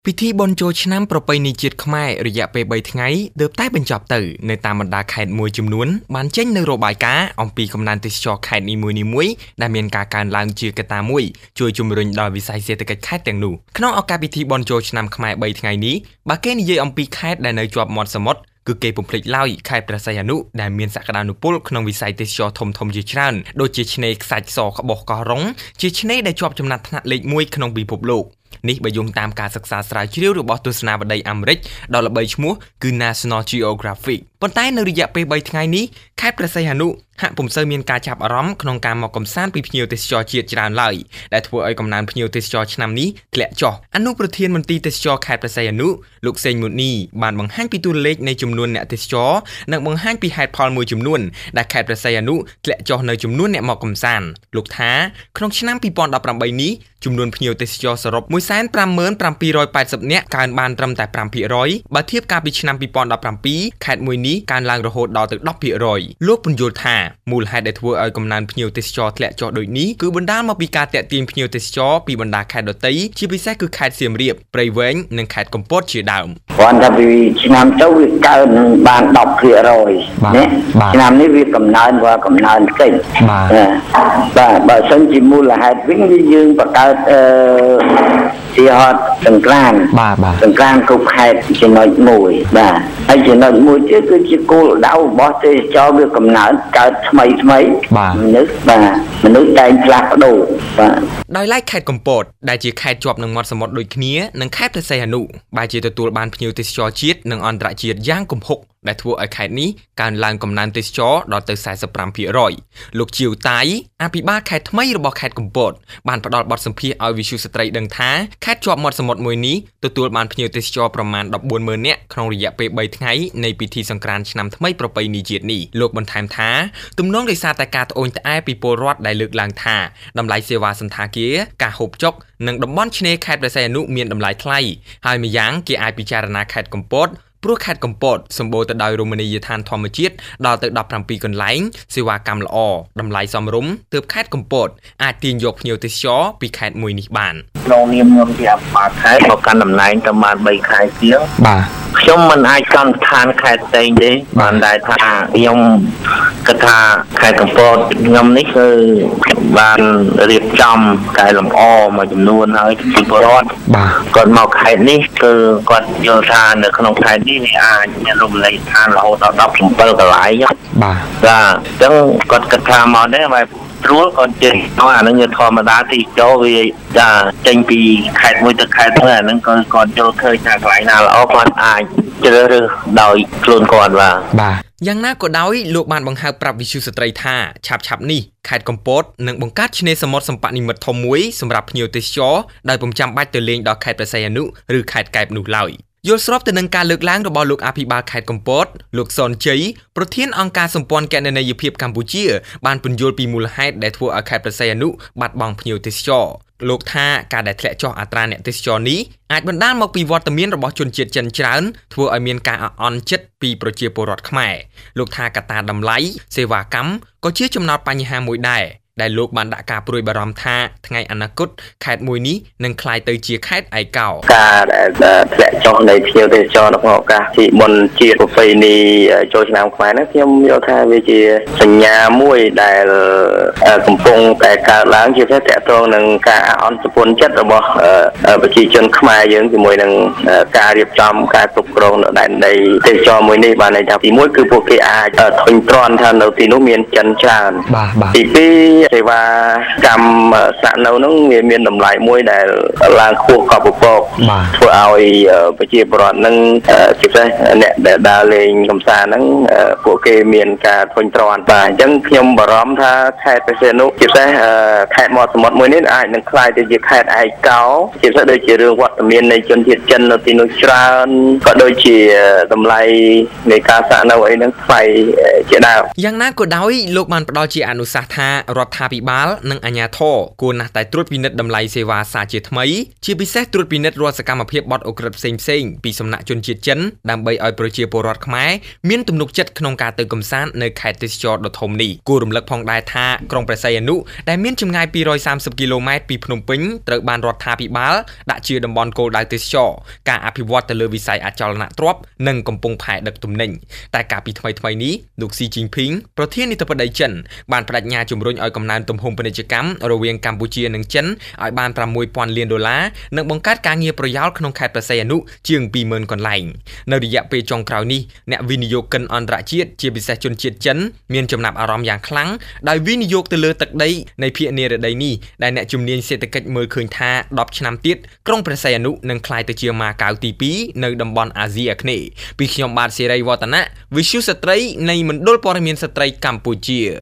ពិធីបុណ្យចូលឆ្នាំប្រពៃណីជាតិខ្មែររយៈពេល3ថ្ងៃទើបតែបញ្ចប់ទៅនៅតាមបណ្ដាខេត្តមួយចំនួនបានចេញនៅរបាយការណ៍អំពីកំណើនទេសចរខេត្តនីមួយៗដែលមានការកើនឡើងជាកត្តាមួយជួយជំរុញដល់វិស័យសេដ្ឋកិច្ចខេត្តទាំងនោះក្នុងឱកាសពិធីបុណ្យចូលឆ្នាំខ្មែរ3ថ្ងៃនេះបើគេនិយាយអំពីខេត្តដែលនៅជាប់មាត់សមុទ្រគឺគេពុំភ្លេចឡើយខេត្តព្រះសីហនុដែលមានសក្តានុពលក្នុងវិស័យទេសចរធំៗជាច្រើនដូចជាឆ្នេរខ្សាច់សក្បុសកោះរុងជាឆ្នេរដែលជាប់ចំណាត់ថ្នាក់លេខ1ក្នុងពិភពលោកនេះបើយោងតាមការសិក្សាស្រាវជ្រាវរបស់ទស្សនាវដ្តីអាមេរិកដ៏ល្បីឈ្មោះគឺ National Geographic ប៉ុន្តែនៅរយៈពេល3ថ្ងៃនេះខេត្តព្រះសីហនុហាក់ពុំសូវមានការចាប់អារម្មណ៍ក្នុងការមកកម្សាន្តពីភ្ញៀវទេសចរជាតិច្រើនឡើយដែលធ្វើឲ្យកំណើនភ្ញៀវទេសចរឆ្នាំនេះធ្លាក់ចុះអនុប្រធានមន្ទីរទេសចរខេត្តព្រះសីហនុលោកសេងមុនីបានបង្ហាញពីតួលេខនៃចំនួនអ្នកទេសចរនិងបង្ហាញពីហេតុផលមួយចំនួនដែលខេត្តព្រះសីហនុធ្លាក់ចុះនៅចំនួនអ្នកមកកម្សាន្តលោកថាក្នុងឆ្នាំ2018នេះចំនួនភ្ញៀវទេសចរសរុប 157,780 នាក់កើនបានត្រឹមតែ 5% បើធៀបកាលពីឆ្នាំ2017ខេត្តមួយនេះកើនឡើងរហូតដល់ទៅ 10% លោកពន្យល់ថាមូលហេតុដែលធ្វើឲ្យកំណើនភ្ញៀវទេសចរធ្លាក់ចុះដូចនេះគឺបណ្ដាលមកពីការតាក់ទាញភ្ញៀវទេសចរពីបណ្ដាខេត្តដទៃជាពិសេសគឺខេត្តសៀមរាបព្រៃវែងនិងខេត្តកំពតជាដើមគ្រាន់តែពីឆ្នាំទៅវាកើនបាន 10% ណាឆ្នាំនេះវាកំណើនតិចបាទបើសិនជាមូលហេតុវិញយើងបង្កើតជាហត់សង្ក្រានសង្ក្រានគ្រប់ខេត្តចំណុចមួយបាទហើយចំណុចមួយទៀតគឺជាគោលដៅរបស់ទេសចរវាកំណើនកើតថ្មីមនុស្សតែងផ្លាស់ប្ដូរបាទដោយឡែកខេត្តកំពតដែលជាខេត្តជាប់នឹងមាត់សមុទ្រដូចគ្នានិងខេត្តព្រះសីហនុបែរជាទទួលបានភ្ញៀវទេសចរជាតិនិងអន្តរជាតិយ៉ាងគំហុកដែលធ្វើឲ្យខេត្តនេះកើនឡើងកំណើនទេសចរដល់ទៅ 45% លោកជាវតៃអភិបាលខេត្តថ្មីរបស់ខេត្តកំពតបានផ្ដល់បទសម្ភាសន៍ឲ្យវិទ្យុស្ត្រីដឹងថាខេត្តជាប់មាត់សមុទ្រមួយនេះទទួលបានភ្ញៀវទេសចរប្រមាណ 140,000 នាក់ក្នុងរយៈពេល3ថ្ងៃនៃពិធីសង្ក្រាន្តឆ្នាំថ្មីប្រពៃណីជាតិនេះលោកបន្ថែមថាទំនងដោយសារតែការត្អូញត្អែពីពលរដ្ឋដែលលើកឡើងថាតម្លៃសេវាសន្តាគារការហូបចុកនិងតំបន់ឆ្នេរខេត្តព្រះសីហនុមានតម្លៃថ្លៃហើយម្យ៉ាងគេអាចពិចារណាខេត្តកំពតព្រោះខេត្តកំពតសម្បូរទៅដោយរមណីយដ្ឋានធម្មជាតិដល់ទៅ17កន្លែងសេវាកម្មល្អតម្លៃសមរម្យទើបខេត្តកំពតអាចទាញយកភ្ញៀវទេសចរពីខេត្តមួយនេះបានក្នុងនាមខ្ញុំជាអភិបាលខេត្តមកកាន់តំណែងតែបាន3ខែជាងបាទខ្ញុំមិនអាចសន្និដ្ឋានខេត្តផ្សេងទេបានតែថាខ្ញុំគិតថាខេត្តកំពតខ្ញុំនេះគឺបានរៀបចំកែលម្អមួយចំនួនហើយពីពលរដ្ឋគាត់មកខេត្តនេះគឺគាត់យល់ថានៅក្នុងខេត្តនេះវាអាចមានរមណីយដ្ឋានរហូតដល់17កន្លែងបាទអញ្ចឹងគាត់គិតថាមកដែរហើយព្រោះគាត់ចេះអានឹងធម្មតាទីចូលវាចេញពីខេត្តមួយទៅខេត្តមួយអានឹងគាត់យល់ឃើញថាកន្លែងណាល្អគាត់អាចជ្រើសរើសដោយខ្លួនគាត់បាទយ៉ាងណាក៏ដោយលោកបានបង្ហើបប្រាប់វិទ្យុស្ត្រីថាឆាប់នេះខេត្តកំពតនឹងបង្កើតឆ្នេរសមុទ្រសម្បនិមិត្តធំមួយសម្រាប់ភ្ញៀវទេសចរដោយពុំចាំបាច់ទៅលេងដល់ខេត្តព្រះសីហនុឬខេត្តកែបនោះឡើយយល់ស្របទៅនឹងការលើកឡើងរបស់លោកអភិបាលខេត្តកំពតលោកសនជ័យប្រធានអង្គការសម្ព័ន្ធគណនេយ្យភាពកម្ពុជាបានពន្យល់ពីមូលហេតុដែលធ្វើឲ្យខេត្តព្រះសីហនុបាត់បង់ភ្ញៀវទេសចរលោកថាការដែលធ្លាក់ចុះអត្រាអ្នកទេសចរនេះអាចបណ្ដាលមកពីវត្តមានរបស់ជនជាតិចិនច្រើនធ្វើឲ្យមានការអន់ចិត្តពីប្រជាពលរដ្ឋខ្មែរលោកថាកត្តាតម្លៃសេវាកម្មក៏ជាចំណោទបញ្ហាមួយដែរដែលលោកបានដាក់ការព្រួយបារម្ភថាថ្ងៃអនាគតខេត្តមួយនេះនឹងក្លាយទៅជាខេត្តឯកោការដែលធ្លាក់ចុះនៃភ្ញៀវទេសចរក្នុងឱកាសទីបុណ្យជាតិប្រពៃណីចូលឆ្នាំខ្មែរនេះខ្ញុំយល់ថាវាជាសញ្ញាមួយដែលកំពុងតែកើតឡើងជាពិសេសទាក់ទងនឹងការអន់ជប៉ុនចិត្តរបស់ប្រជាជនខ្មែរយើងជាមួយនឹងការរៀបចំការគ្រប់គ្រងនៅដែនដីទេសចរមួយនេះបានន័យថាទី1គឺពួកគេអាចធុញទ្រាន់ថានៅទីនោះមានចិនច្រើនទី2សេវាកម្មស្នាក់នៅនោះវាមានតម្លៃមួយដែលឡើងខ្ពស់កប់ពពកធ្វើឲ្យប្រជាពលរដ្ឋនឹងជាពិសេសអ្នកដែលដើរលេងកម្សាន្តហ្នឹងពួកគេមានការធុញទ្រាន់បាទអញ្ចឹងខ្ញុំបារម្ភថាខេត្តព្រះសីហនុជាពិសេសខេត្តមាត់សមុទ្រមួយនេះអាចនឹងក្លាយទៅជាខេត្តឯកោជាពិសេសដូចជារឿងវត្តមាននៃជនជាតិចិននៅទីនោះច្រើនក៏ដូចជាតម្លៃនៃការស្នាក់នៅអីហ្នឹងថ្លៃជាដើមយ៉ាងណាក៏ដោយលោកបានផ្ដល់ជាអនុសាសន៍ថារដ្ឋរដ្ឋាភិបាលនិងអាជ្ញាធរគួរណាស់តែត្រួតពិនិត្យតម្លៃសេវាសារជាថ្មីជាពិសេសត្រួតពិនិត្យរាល់សកម្មភាពបទអូក្រិដ្ឋផ្សេងៗពីសំណាក់ជនជាតិចិនដើម្បីឲ្យប្រជាពលរដ្ឋខ្មែរមានទំនុកចិត្តក្នុងការទៅកម្សាន្តនៅខេត្តទេសចរដ៏ធំនេះគួររំលឹកផងដែរថាក្រុងព្រះសីហនុដែលមានចម្ងាយ230គីឡូម៉ែត្រពីភ្នំពេញត្រូវបានរដ្ឋាភិបាលដាក់ជាតំបន់គោលដៅទេសចរការអភិវឌ្ឍទៅលើវិស័យអចលនទ្រព្យនិងកំពុងផែដឹកទំនិញតែកាលពីថ្មីៗនេះលោកស៊ីជីនភីងប្រធានាធិបតីចិនបានបដិញ្ញាជំរុញឲ្យកំណើនទំហំពាណិជ្ជកម្មរវាងកម្ពុជានិងចិនឲ្យបាន$6,000 លាននិងបង្កើតការងារប្រយោលក្នុងខេត្តព្រះសីហនុជាង20,000 កន្លែងនៅរយៈពេលចុងក្រោយនេះអ្នកវិនិយោគិនអន្តរជាតិជាពិសេសជនជាតិចិនមានចំណាប់អារម្មណ៍យ៉ាងខ្លាំងដោយវិនិយោគទៅលើទឹកដីនៃភាគនិរតីនេះដែលអ្នកជំនាញសេដ្ឋកិច្ចមើលឃើញថា10ឆ្នាំទៀតក្រុងព្រះសីហនុនឹងក្លាយទៅជាម៉ាកាវទី2នៅតំបន់អាស៊ីអាគ្នេយ៍ពីខ្ញុំបាទសេរីវឌ្ឍនៈវិទ្យុស្ត្រីនៃមណ្ឌលព័ត៌មានស្ត្រីកម្ពុជា